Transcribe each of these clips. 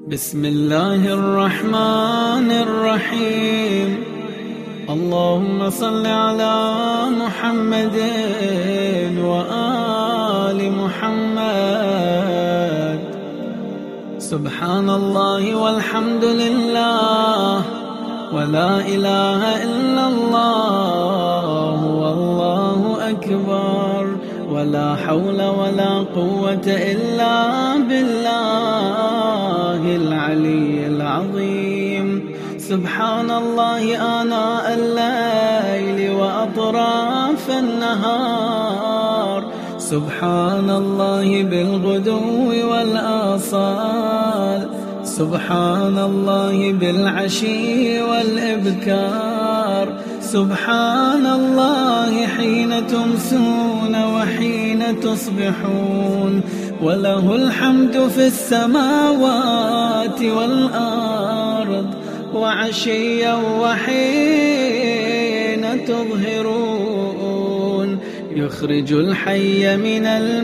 بسم الله الرحمن الرحيم. اللهم صل على محمد وآل محمد. سبحان الله والحمد لله ولا إله إلا الله والله أكبر ولا حول ولا قوة إلا بالله العلي العظيم. سبحان الله آناء الليل وأطراف النهار. سبحان الله بالغدو والآصال. سبحان الله بالعشي والإبكار. سبحان الله حين تمسون وحين تصبحون. وله الحمد في السماوات والأرض وعشيا وحين تظهرون. يخرج الحي من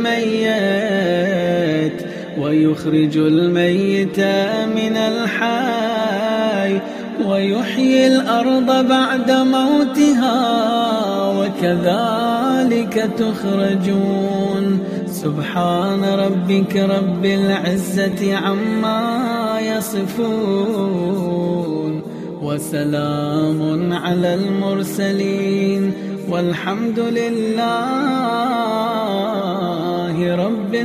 الميت ويخرج الميت من الحي ويحيي الأرض بعد موتها وكذلك تخرجون. سبحان ربك رب العزة عما يصفون وسلام على المرسلين والحمد لله رب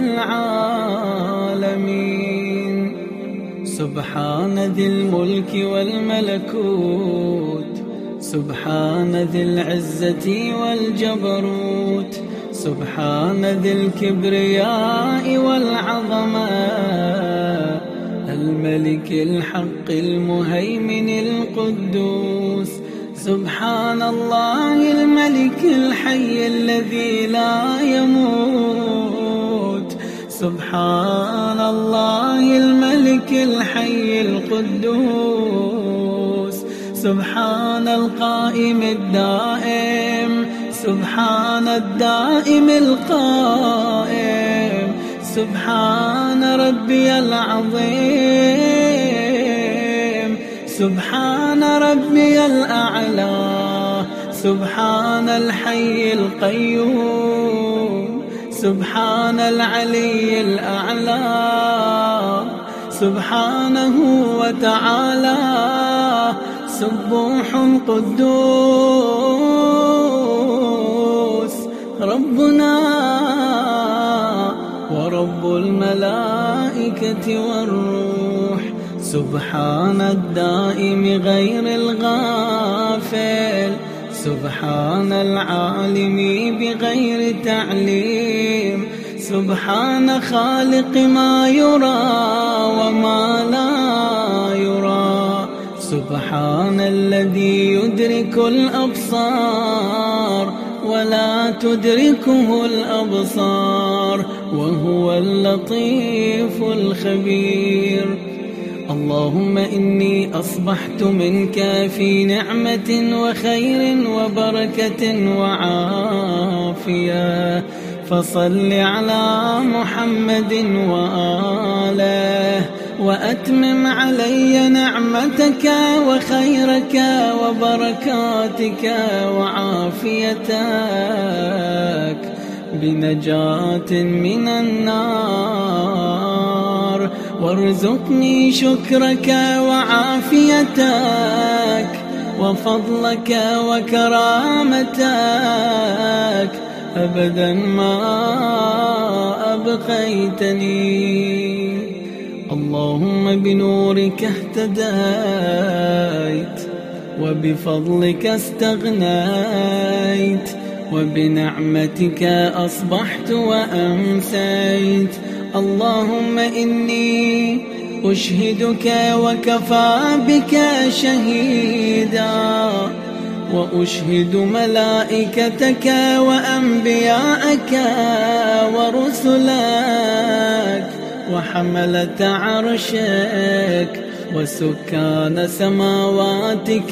العالمين. سبحان ذي الملك والملكوت. سبحان ذي العزة والجبروت. سبحان ذي الكبرياء والعظمة. الملك الحق المهيمن القدوس. سبحان الله الملك الحي الذي لا يموت. سبحان الله الملك الحي القدوس. سبحان القائم الدائم. سبحان الدائم القائم. سبحان ربي العظيم. سبحان ربي الأعلى. سبحان الحي القيوم. سبحان العلي الأعلى. سبحانه وتعالى سبوح قدوس ربنا ورب الملائكة والروح. سبحان الدائم غير الغافل. سبحان العالم بغير تعليم. سبحان خالق ما يرى وما لا يرى. سبحان الذي يدرك الأبصار ولا تدركه الأبصار وهو اللطيف الخبير. اللهم إني أصبحت منك في نعمة وخير وبركة وعافية. فصل على محمد وآله وأتمم علي نعمتك وخيرك وبركاتك وعافيتك بنجاة من النار. وارزقني شكرك وعافيتك وفضلك وكرامتك أبدا ما أبقيتني. اللهم بنورك اهتديت وبفضلك استغنيت وبنعمتك أصبحت وأمسيت. اللهم إني أشهدك وكفى بك شهيدا وأشهد ملائكتك وأنبياءك ورسلك وحملة عرشك وسكان سماواتك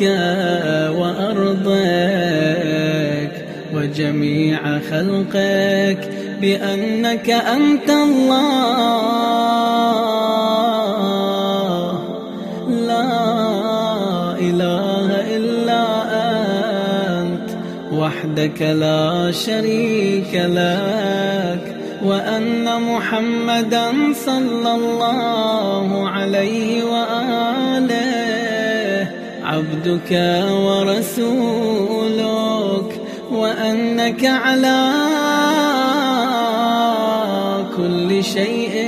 وأرضك وجميع خلقك بأنك أنت الله وحدك لا شريك لك، وأن محمدا صلى الله عليه وآله عبدك ورسولك، وأنك على كل شيء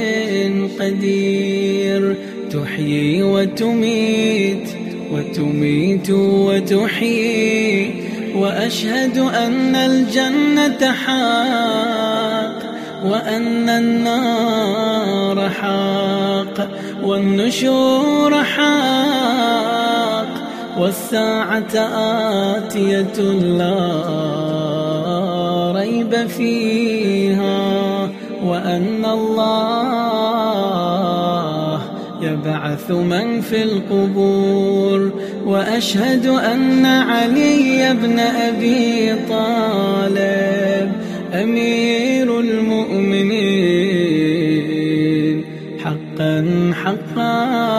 قدير، تحيي وتميت وتميت وتحيي، وأشهد أن الجنة حق، وأن النار حق، والنشور حق، والساعة آتية لا ريب فيها، وأن الله يبعث من في القبور، وأشهد أن علي بن أبي طالب أمير المؤمنين حقا حقا،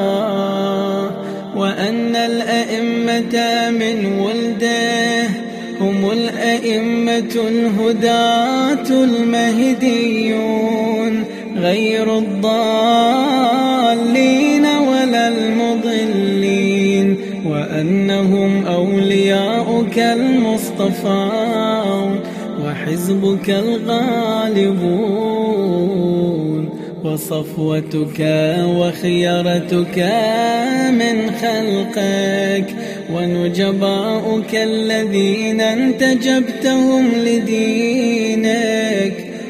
وأن الأئمة من ولده هم الأئمة الهداة المهديون، غير الضالين ولا المضلين، وأنهم أولياؤك المصطفون وحزبك الغالبون، وصفوتك وخيرتك من خلقك، ونجباؤك الذين انتجبتهم لدينك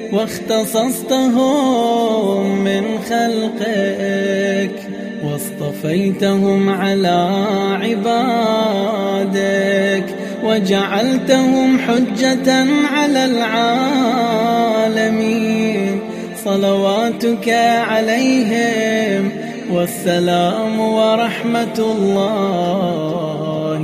واختصصتهم من خلقك، واصطفيتهم على عبادك، وجعلتهم حجة على العالمين، صلواتك عليهم والسلام ورحمة الله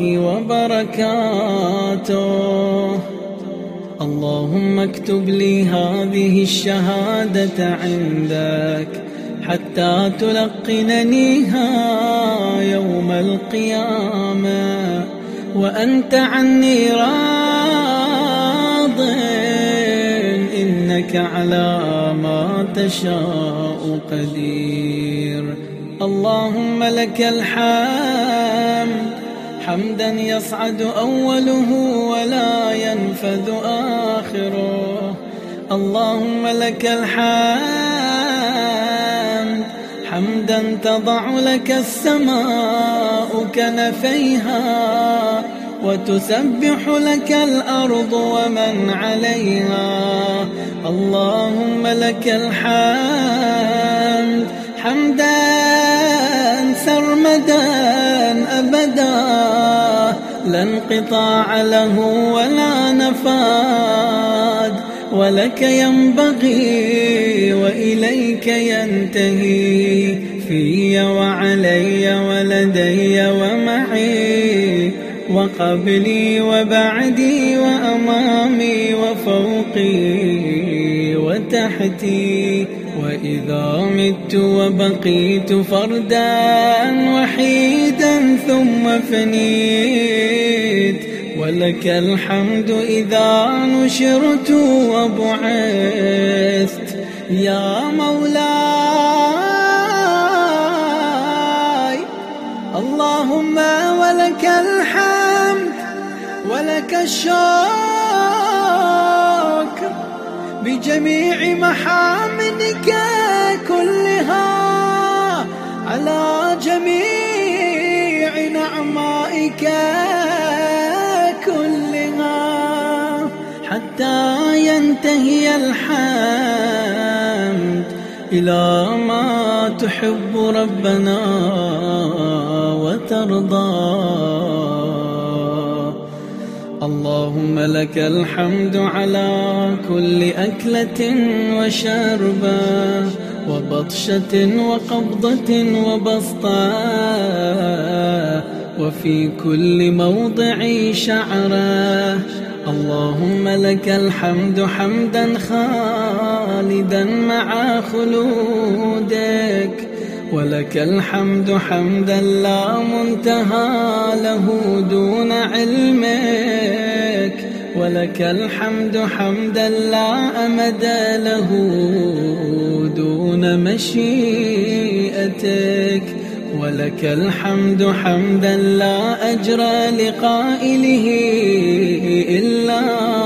وبركاته. اللهم اكتب لي هذه الشهادة عندك حتى تلقننيها يوم القيامة، وأنت عني راض، إنك على ما تشاء قدير. اللهم لك الحمد حمدا يصعد أوله ولا ينفذ آخره، اللهم لك الحمد حمدا تضع لك السماء كنفيها، وتسبح لك الأرض ومن عليها، اللهم لك الحمد حمدا سرمدا أبدا لا انقطاع له ولا نفاد، ولك ينبغي وإليك ينتهي، في وعلي ولدي ومعي، وقبلي وبعدي وأمامي وفوقي وتحتي، وإذا مت وبقيت فردا وحيدا ثم فنيت، ولك الحمد إذا نشرت وبعثت. يا مولاي اللهم ولك الحمد ولك الشكر بجميع محامدك كلها، على جميع نعمائك كلها، حتى ينتهي الحمد إلى ما تحب ربنا وترضى. اللهم لك الحمد على كل أكلة وشربة وبطشة وقبضة وبسطة، وفي كل موضع شعرة. اللهم لك الحمد حمدا خالدا مع خلودك، ولك الحمد حمدا لا منتهى له دون علمك، ولك الحمد حمدا لا أمد له دون مشيئتك، ولك الحمد حمدا لا أجر لقائله إلا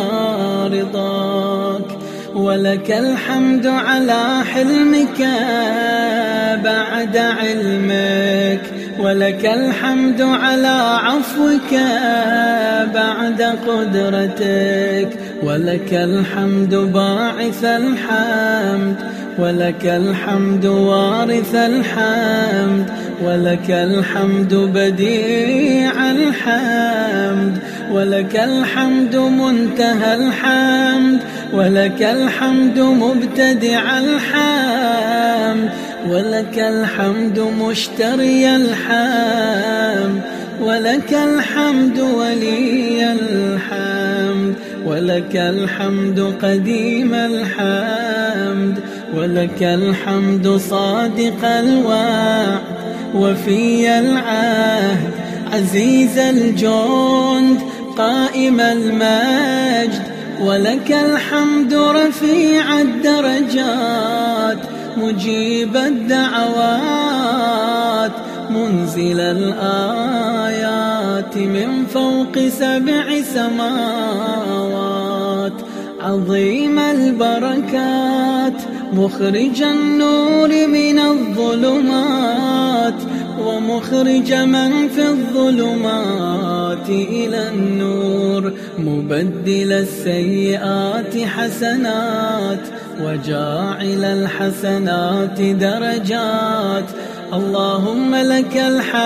رضاك، ولك الحمد على حلمك بعد علمك، ولك الحمد على عفوك بعد قدرتك، ولك الحمد باعث الحمد، ولك الحمد وارث الحمد، ولك الحمد بديع الحمد، ولك الحمد منتهى الحمد، ولك الحمد مبتدع الحمد، ولك الحمد مشتري الحمد، ولك الحمد ولي الحمد، ولك الحمد قديم الحمد، ولك الحمد صادق الوعد وفي العهد، عزيز الجند قائم المجد، ولك الحمد رفيع الدرجات مجيب الدعوات، منزل الآيات من فوق 7 سماوات، عظيم البركات مخرج النور من الظلمات، ومخرج من في الظلمات إلى النور، مبدل السيئات حسنات وجاعل الحسنات درجات. اللهم لك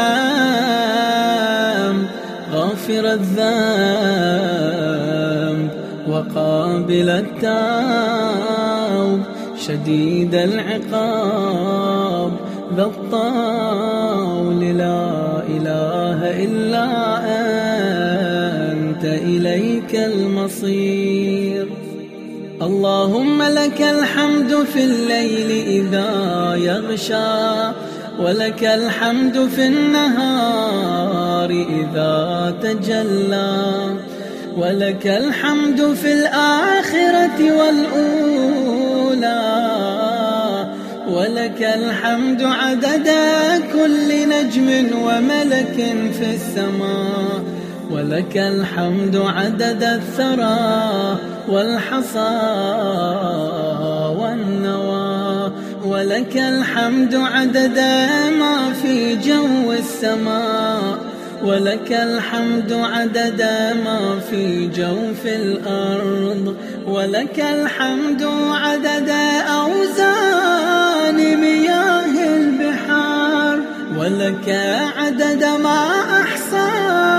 الحمد غافر الذنب وقابل التوب شديد العقاب ذا الطول، لا إله إلا أنت إليك المصير. اللهم لك الحمد في الليل إذا يغشى، ولك الحمد في النهار إذا تجلى، ولك الحمد في الآخرة والأولى، ولك الحمد عدد كل نجم وملك في السماء، ولك الحمد عدد الثرى والحصى والنوى، ولك الحمد عدد ما في جو السماء، ولك الحمد عدد ما في جوف الأرض، ولك الحمد عدد أوزان مياه البحار، ولك عدد ما أحصى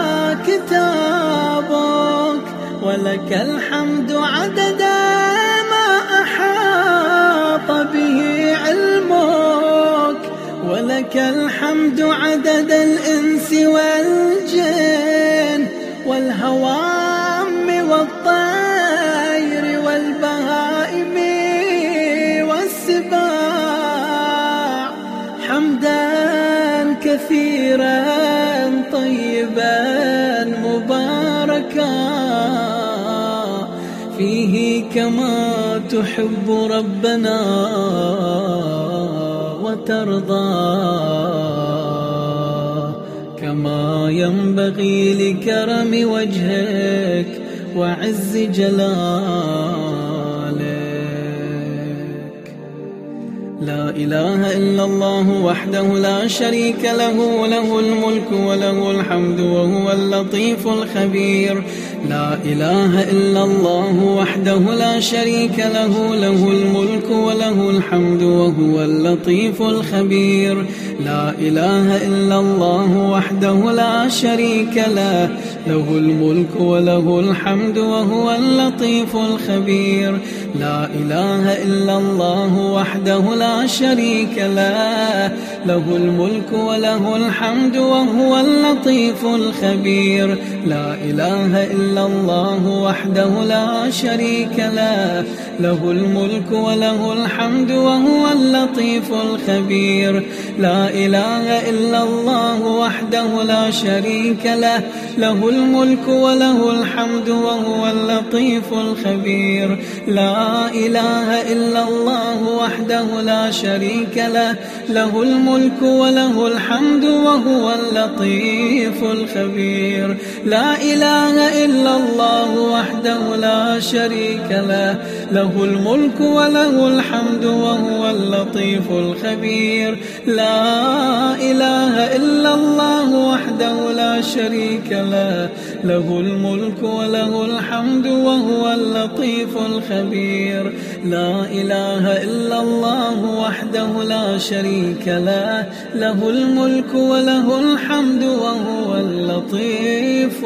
كتابك، ولك الحمد عدد ما أحاط به علمك، ولك الحمد عدد الإنس والجن والهوام والطير والبهائم والسباع، حمدا كثيرا طيبا مباركا فيه كما تحب ربنا وترضى، كما ينبغي لكرم وجهك وعز جلالك. لا إله إلا الله وحده لا شريك له، له الملك وله الحمد وهو اللطيف الخبير. لا إله إلا الله وحده لا شريك له، له الملك وله الحمد وهو اللطيف الخبير. لا إله إلا الله وحده لا شريك له، له الملك وله الحمد وهو اللطيف الخبير. لا إله إلا الله وحده لا شريك له، له الملك وله الحمد وهو اللطيف الخبير. لا إله إلا الله وحده لا شريك له، له الملك وله الحمد وهو اللطيف الخبير. لا إله إلا الله وحده لا شريك له، له الملك وله الحمد وهو اللطيف الخبير. لا إله إلا الله وحده لا شريك له، له الملك وله الحمد وهو اللطيف الخبير. لا إله إلا الله وحده لا شريك له، له الملك وله الحمد وهو اللطيف الخبير. لا إله إلا الله وحده لا شريك له، له الملك وله الحمد وهو اللطيف الخبير. لا إله إلا الله وحده لا شريك له، له الملك وله الحمد وهو اللطيف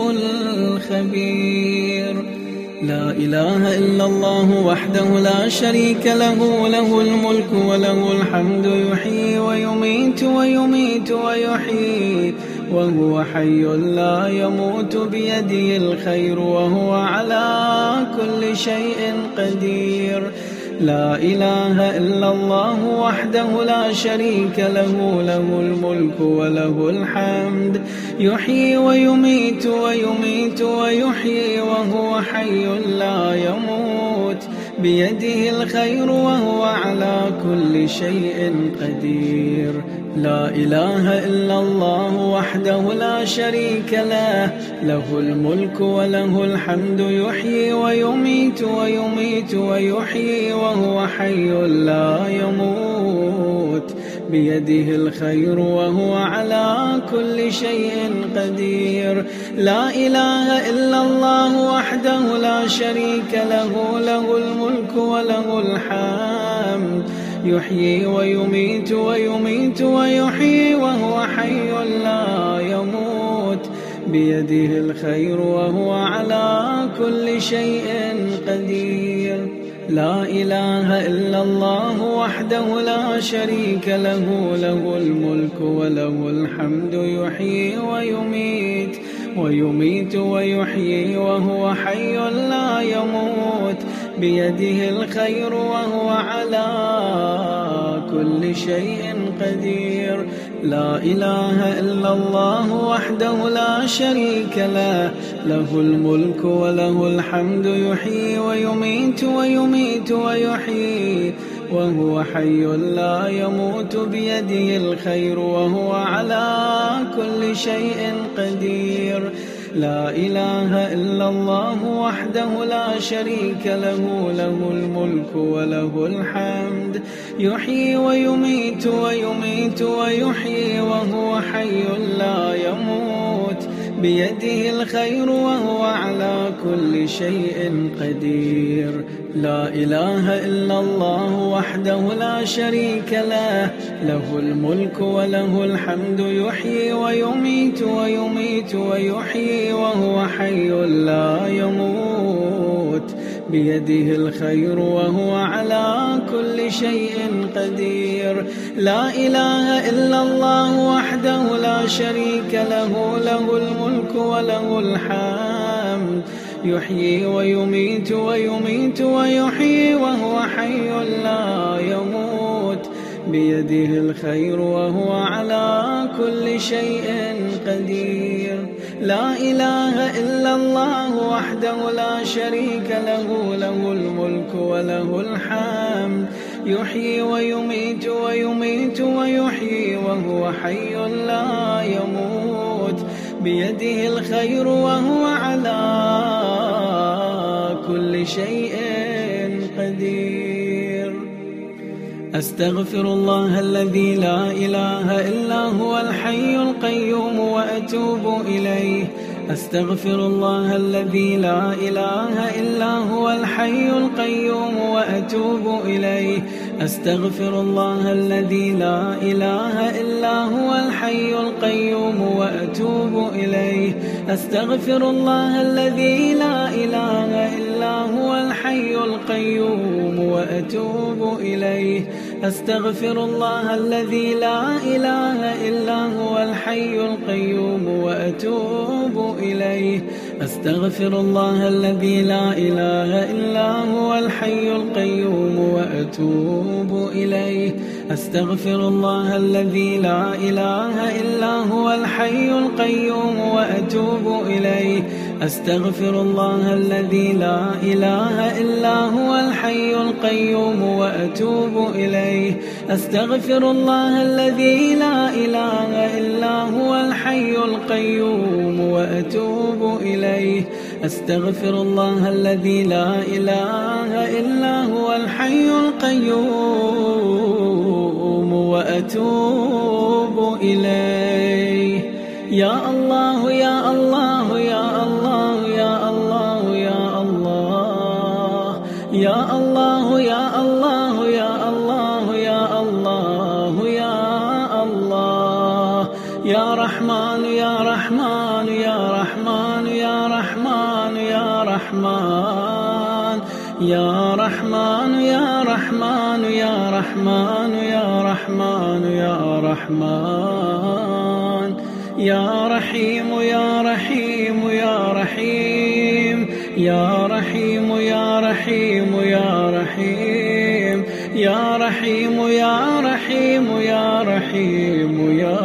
الخبير. لا إله إلا الله وحده لا شريك له، له الملك وله الحمد يحيي ويميت ويميت ويحيي وهو حي لا يموت، بيده الخير وهو على كل شيء قدير. لا إله إلا الله وحده لا شريك له، له الملك وله الحمد يحيي ويميت ويميت ويحيي وهو حي لا يموت، بيده الخير وهو على كل شيء قدير. لا إله إلا الله وحده لا شريك له، له الملك وله الحمد يحيي ويميت ويميت ويحيي وهو حي لا يموت، بيده الخير وهو على كل شيء قدير. لا إله إلا الله وحده لا شريك له، له الملك وله الحمد يحيي ويميت ويميت ويحيي وهو حي لا يموت، بيده الخير وهو على كل شيء قدير. لا إله إلا الله وحده لا شريك له، له الملك وله الحمد يحيي ويميت ويميت ويحيي وهو حي لا يموت، بيده الخير وهو على كل شيء قدير. لا إله إلا الله وحده لا شريك له، له الملك وله الحمد يحيي ويميت ويميت ويحيي وهو حي لا يموت، بيده الخير وهو على كل شيء قدير. لا إله إلا الله وحده لا شريك له، له الملك وله الحمد يحيي ويميت ويميت ويحيي وهو حي لا يموت، بيده الخير وهو على كل شيء قدير. لا إله إلا الله وحده لا شريك له، له الملك وله الحمد يحيي ويميت ويميت ويحيي وهو حي لا يموت، بيده الخير وهو على كل شيء قدير. لا إله إلا الله وحده لا شريك له، له الملك وله الحمد يحيي ويميت ويميت ويحيي وهو حي لا يموت، بيده الخير وهو على كل شيء قدير. لا إله إلا الله وحده لا شريك له، له الملك وله الحمد يحيي ويميت ويميت ويحيي وهو حي لا يموت، بيده الخير وهو على كل شيء قدير. أستغفر الله الذي لا إله إلا هو الحي القيوم وأتوب إليه. أستغفر الله الذي لا إله إلا هو الحي القيوم وأتوب إليه. أستغفر الله الذي لا إله إلا هو الحي القيوم وأتوب إليه. أستغفر الله الذي لا إله إلا هو الحي القيوم وأتوب إليه. أستغفر الله الذي لا إله إلا هو الحي القيوم وأتوب إليه. أستغفر الله الذي لا إله إلا هو الحي القيوم وأتوب إليه. أستغفر الله الذي لا إله إلا هو الحي القيوم وأتوب إليه. أستغفر الله الذي لا إله إلا هو الحي القيوم وأتوب إليه. أستغفر الله الذي لا إله إلا هو الحي القيوم وأتوب إليه. أستغفر الله الذي لا إله إلا هو الحي القيوم وأتوب إليه. يا الله يا الله يا الله يا الله يا الله يا الله يا الله يا الله يا الله يا الله يا رحمن يا رحمن يا رحمن يا رحمن يا رحمن يا رحمن يا رحمن يا رحمن يا رحمن يا رحمن يا رحيم يا رحيم يا رحيم يا رحيم يا رحيم يا رحيم يا رحيم يا رحيم يا رحيم يا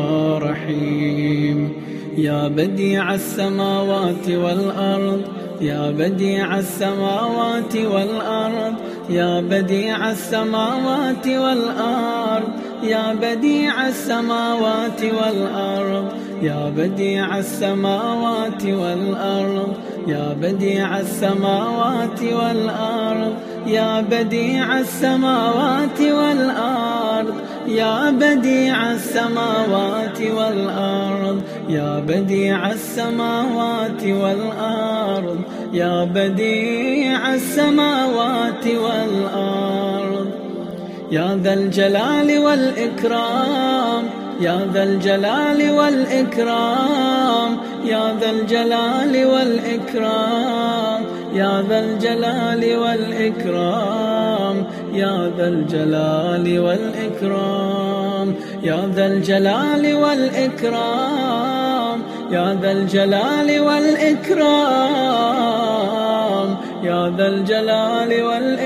رحيم يا بديع السماوات والأرض يا بديع السماوات والأرض يا بديع السماوات والأرض يا بديع السماوات والأرض يا بديع السماوات والأرض يا بديع السماوات والأرض يا بديع السماوات والأرض يا بديع السماوات والأرض يا بديع السماوات والأرض يا بديع السماوات والأرض يا ذا الجلال والإكرام يا ذا الجلال والإكرام يا ذا الجلال والإكرام يا ذا الجلال والإكرام يا ذا الجلال والإكرام يا ذا الجلال والإكرام يا ذا الجلال والإكرام يا ذا الجلال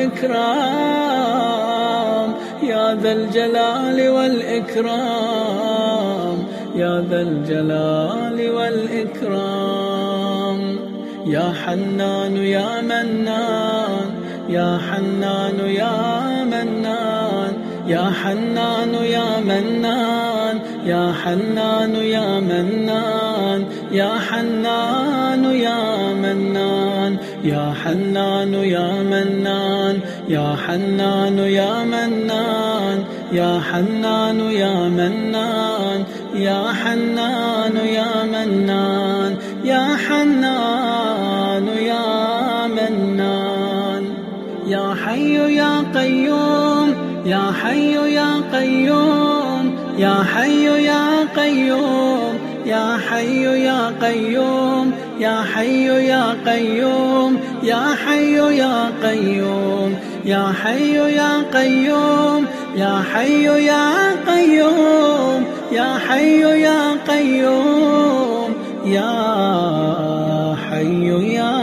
والإكرام يا ذا الجلال والإكرام يا ذا الجلال والإكرام يا حنان يا منان يا حنان يا منان يا حنان يا منان يا حنان يا منان يا حنان يا منان يا حنان يا منان يا حنان يا منان يا حنان يا منان يا حنان يا منان يا حنان يا منان يا حي يا قيوم يا حي يا قيوم يا حي يا قيوم يا حي يا قيوم يا حي يا قيوم يا حي يا قيوم يا حي يا قيوم يا حي يا قيوم يا حي يا قيوم يا حي يا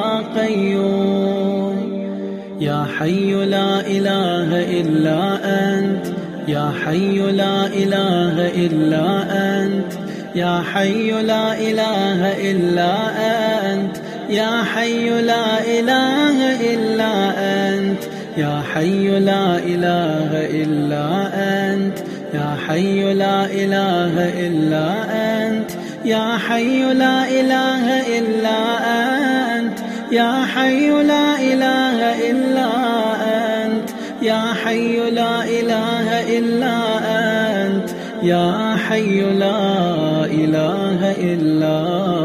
قيوم يا حي لا إله إلا أنت يا حي لا إله إلا أنت يا حي لا إله إلا أنت يا حي لا إله إلا أنت يا حي لا إله إلا أنت يا حي لا إله إلا أنت يا حي لا إله إلا أنت يا حي لا إله إلا أنت يا حي لا إله إلا أنت يا حي لا إله إلا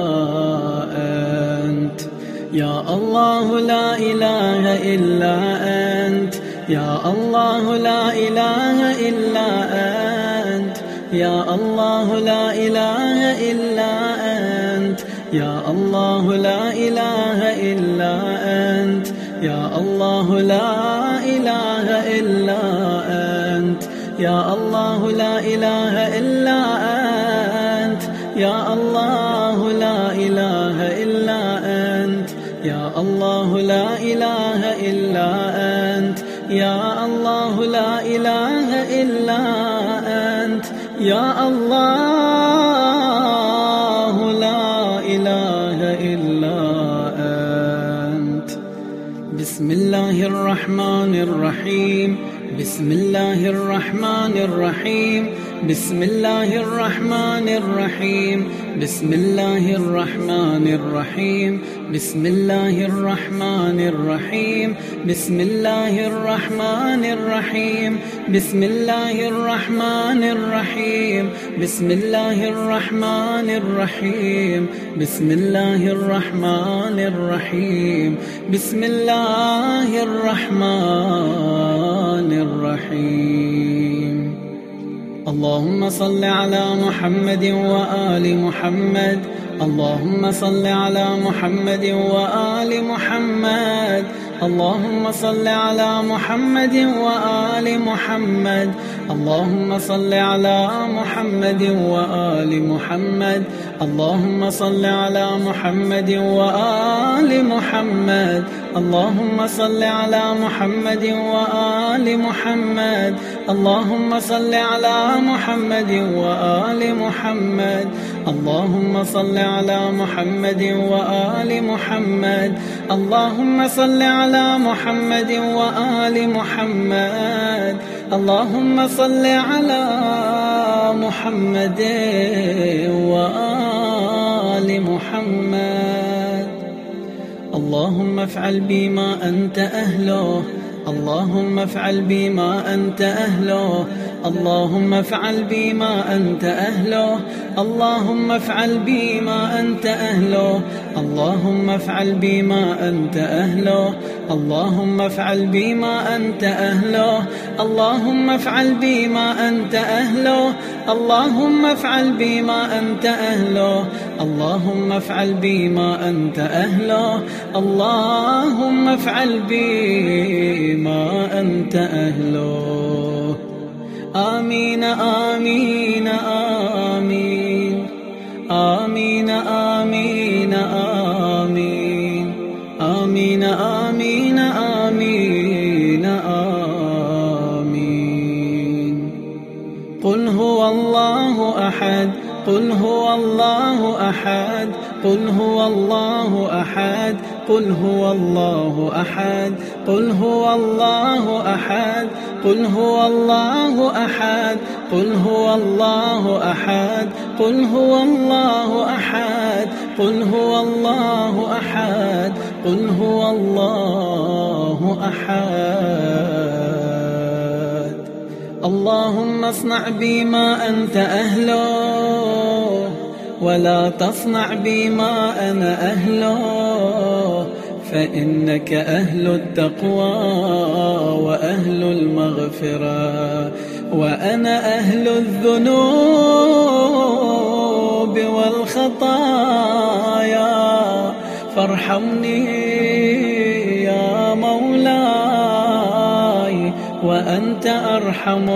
أنت يا الله لا إله إلا أنت يا الله لا إله إلا أنت يا الله لا إله إلا أنت يا الله لا إله إلا أنت، يا الله لا إله إلا أنت، يا الله لا إله إلا أنت، يا الله لا إله إلا أنت، يا الله لا إله إلا أنت، يا الله لا إله إلا أنت، يا الله لا إله إلا أنت. بسم الله الرحمن الرحيم، بسم الله الرحمن الرحيم، بسم الله الرحمن الرحيم، بسم الله الرحمن الرحيم، بسم الله الرحمن الرحيم، بسم الله الرحمن الرحيم، بسم الله الرحمن الرحيم، بسم الله الرحمن الرحيم، بسم الله الرحمن الرحيم، بسم الله الرحمن الرحيم. اللهم صل على محمد وآل محمد، اللهم صل على محمد وآل محمد، اللهم صل على محمد وآل محمد، اللهم صل على محمد وآل محمد، اللهم صل على محمد وآل محمد، اللهم صل على محمد وآل محمد، اللهم صل على محمد وآل محمد، اللهم صل على محمد وآل محمد، اللهم صل على محمد وآل محمد، اللهم صل على محمد وآل محمد. اللهم افعل بما أنت أهله، اللهم افعل بما أنت أهله، اللهم افعل بما أنت أهله، اللهم افعل بما أنت أهله، اللهم افعل بما أنت أهله، اللهم افعل بما أنت أهله، اللهم افعل بما أنت أهله، اللهم افعل بما أنت أهله، اللهم افعل بما أنت أهله، اللهم افعل بما أنت أهله. آمين آمين آمين آمين آمين آمين آمين آمين آمين آمين. قل هو الله أحد، قل هو الله أحد، قل هو الله أحد، قل هو الله أحد، قل هو الله أحد، قل هو الله أحد، قل هو الله أحد، قل هو الله أحد، قل هو الله أحد، قل هو الله أحد. اللهم اصنع بما أنت أهله، ولا تصنع بما أنا أهله، فإنك أهل التقوى وأهل المغفرة، وأنا أهل الذنوب والخطايا، فارحمني يا مولاي وأنت أرحم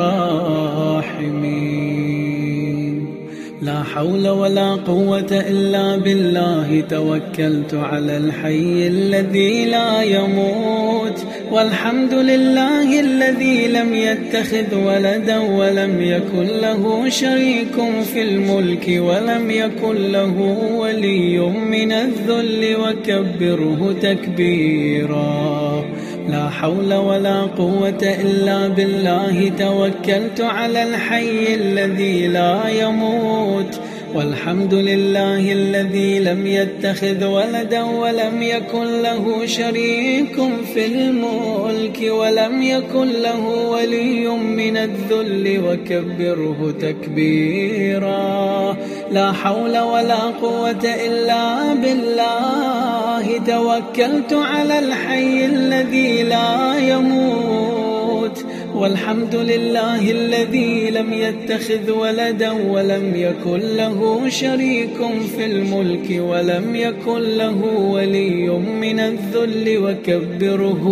الراحمين. لا حول ولا قوة إلا بالله، توكلت على الحي الذي لا يموت، والحمد لله الذي لم يتخذ ولدا ولم يكن له شريك في الملك ولم يكن له ولي من الذل، وكبره تكبيرا. لا حول ولا قوة إلا بالله، توكلت على الحي الذي لا يموت، والحمد لله الذي لم يتخذ ولدا ولم يكن له شريك في الملك ولم يكن له ولي من الذل، وكبره تكبيرا. لا حول ولا قوة إلا بالله، توكلت على الحي الذي لا يموت، والحمد لله الذي لم يتخذ ولدا ولم يكن له شريك في الملك ولم يكن له ولي من الذل وكبره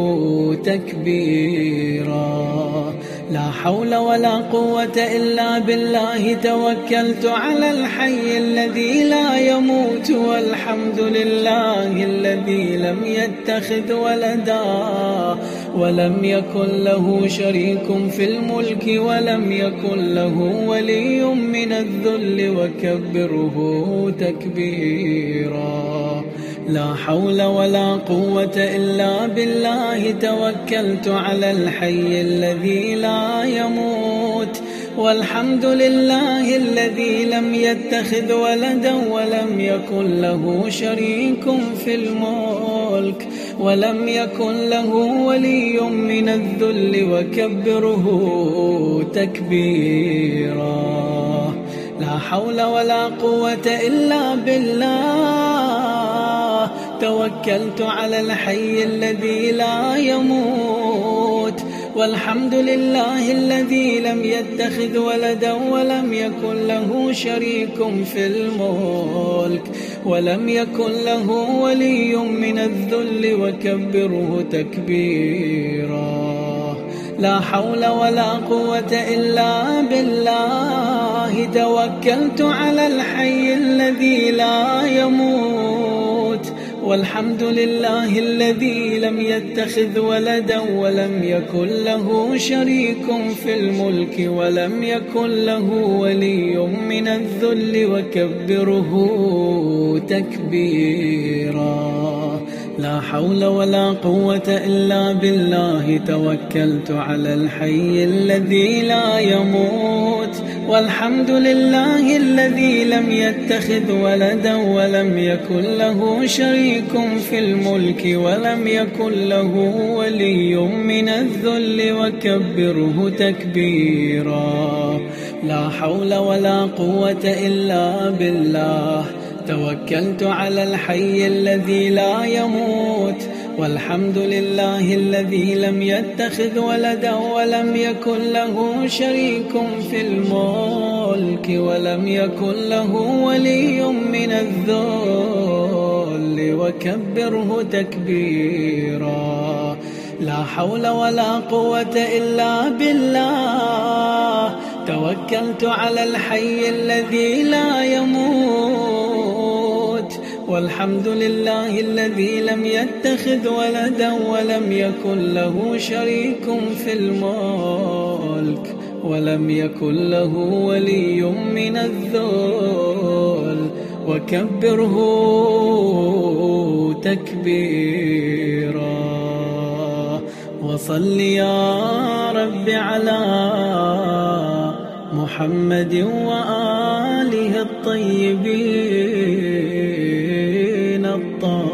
تكبيرا. لا حول ولا قوة إلا بالله توكلت على الحي الذي لا يموت. والحمد لله الذي لم يتخذ ولدا ولم يكن له شريك في الملك ولم يكن له ولي من الذل وكبره تكبيرا. لا حول ولا قوة إلا بالله توكلت على الحي الذي لا يموت. والحمد لله الذي لم يتخذ ولدا ولم يكن له شريك في الملك ولم يكن له ولي من الذل وكبره تكبيرا. لا حول ولا قوة إلا بالله توكلت على الحي الذي لا يموت. والحمد لله الذي لم يتخذ ولدا ولم يكن له شريك في الملك ولم يكن له ولي من الذل وكبره تكبيرا. لا حول ولا قوة إلا بالله توكلت على الحي الذي لا يموت. والحمد لله الذي لم يتخذ ولدا ولم يكن له شريك في الملك ولم يكن له ولي من الذل وكبره تكبيرا. لا حول ولا قوة إلا بالله توكلت على الحي الذي لا يموت. والحمد لله الذي لم يتخذ ولدا ولم يكن له شريك في الملك ولم يكن له ولي من الذل وكبره تكبيرا. لا حول ولا قوة إلا بالله توكلت على الحي الذي لا يموت. والحمد لله الذي لم يتخذ ولدا ولم يكن له شريك في الملك ولم يكن له ولي من الذل وكبره تكبيرا. لا حول ولا قوة إلا بالله توكلت على الحي الذي لا يموت. والحمد لله الذي لم يتخذ ولدا ولم يكن له شريك في الملك ولم يكن له ولي من الذل وكبره تكبيرا. وصل يا رب على محمد وآله الطيبين الطاهرين.